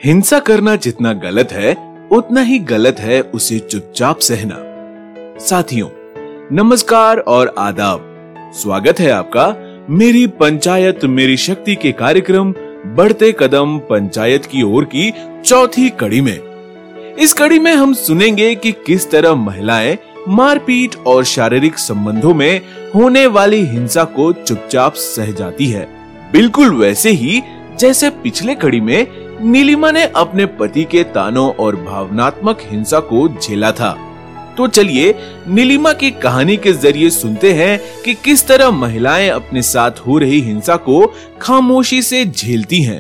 हिंसा करना जितना गलत है उतना ही गलत है उसे चुपचाप सहना। साथियों, नमस्कार और आदाब। स्वागत है आपका मेरी पंचायत मेरी शक्ति के कार्यक्रम बढ़ते कदम पंचायत की ओर की चौथी कड़ी में। इस कड़ी में हम सुनेंगे कि किस तरह महिलाएं मारपीट और शारीरिक संबंधों में होने वाली हिंसा को चुपचाप सह जाती है, बिल्कुल वैसे ही जैसे पिछले कड़ी में नीलिमा ने अपने पति के तानों और भावनात्मक हिंसा को झेला था। तो चलिए नीलिमा की कहानी के जरिए सुनते हैं कि किस तरह महिलाएं अपने साथ हो रही हिंसा को खामोशी से झेलती हैं।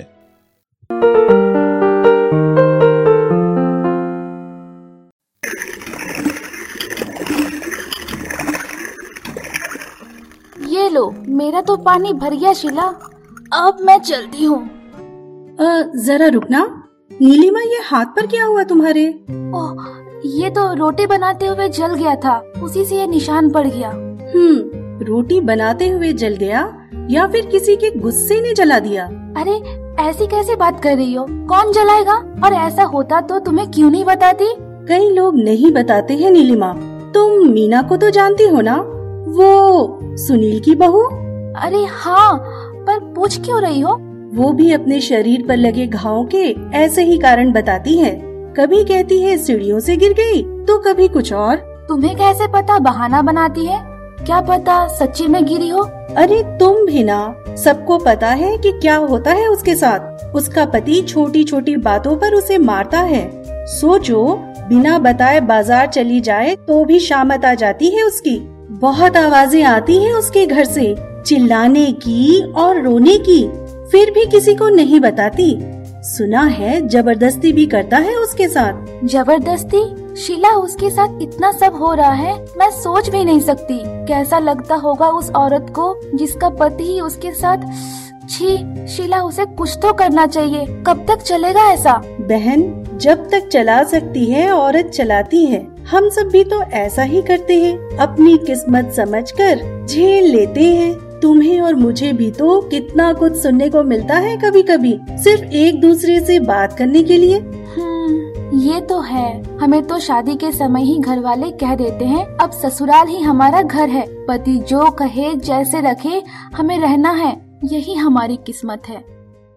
ये लो, मेरा तो पानी भर गया शीला, अब मैं चलती हूँ। जरा रुकना नीलिमा, ये हाथ पर क्या हुआ तुम्हारे? ओह, ये तो रोटी बनाते हुए जल गया था, उसी से ये निशान पड़ गया। रोटी बनाते हुए जल गया या फिर किसी के गुस्से ने जला दिया? अरे ऐसी कैसी बात कर रही हो, कौन जलाएगा? और ऐसा होता तो तुम्हें क्यों नहीं बताती? कई लोग नहीं बताते हैं नीलिमा। तुम मीना को तो जानती हो ना, वो सुनील की बहू? अरे हाँ, पर पूछ क्यों रही हो? वो भी अपने शरीर पर लगे घावों के ऐसे ही कारण बताती है। कभी कहती है सीढ़ियों से गिर गई, तो कभी कुछ और। तुम्हें कैसे पता? बहाना बनाती है, क्या पता सच्ची में गिरी हो। अरे तुम भी ना, सबको पता है कि क्या होता है उसके साथ। उसका पति छोटी छोटी बातों पर उसे मारता है। सोचो, बिना बताए बाजार चली जाए तो भी शामत आ जाती है उसकी। बहुत आवाजें आती हैं उसके घर से, चिल्लाने की और रोने की, फिर भी किसी को नहीं बताती। सुना है जबरदस्ती भी करता है उसके साथ। जबरदस्ती? शीला, उसके साथ इतना सब हो रहा है, मैं सोच भी नहीं सकती। कैसा लगता होगा उस औरत को जिसका पति ही उसके साथ। छी शीला, उसे कुछ तो करना चाहिए। कब तक चलेगा ऐसा? बहन, जब तक चला सकती है औरत चलाती है। हम सब भी तो ऐसा ही करते हैं, अपनी किस्मत समझकर झेल लेते हैं। तुम्हें और मुझे भी तो कितना कुछ सुनने को मिलता है कभी कभी, सिर्फ एक दूसरे से बात करने के लिए। ये तो है। हमें तो शादी के समय ही घर वाले कह देते हैं अब ससुराल ही हमारा घर है। पति जो कहे जैसे रखे हमें रहना है, यही हमारी किस्मत है।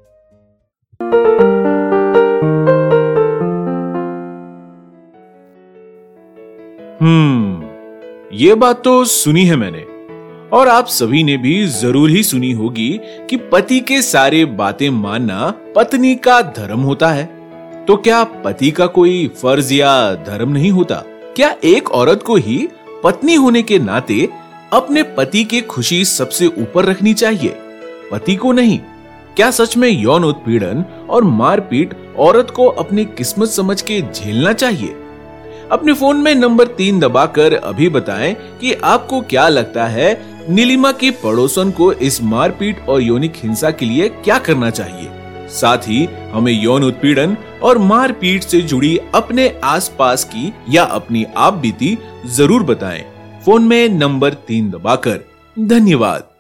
ये बात तो सुनी है मैंने, और आप सभी ने भी जरूर ही सुनी होगी कि पति के सारे बातें मानना पत्नी का धर्म होता है। तो क्या पति का कोई फर्ज या धर्म नहीं होता? क्या एक औरत को ही पत्नी होने के नाते अपने पति की खुशी सबसे ऊपर रखनी चाहिए, पति को नहीं? क्या सच में यौन उत्पीड़न और मारपीट औरत को अपनी किस्मत समझ के झेलना चाहिए? अपने फोन में नंबर 3 दबाकर अभी बताएं कि आपको क्या लगता है नीलिमा की पड़ोसन को इस मारपीट और यौनिक हिंसा के लिए क्या करना चाहिए। साथ ही हमें यौन उत्पीड़न और मारपीट से जुड़ी अपने आसपास की या अपनी आप बीती जरूर बताएं, फोन में नंबर 3 दबाकर। धन्यवाद।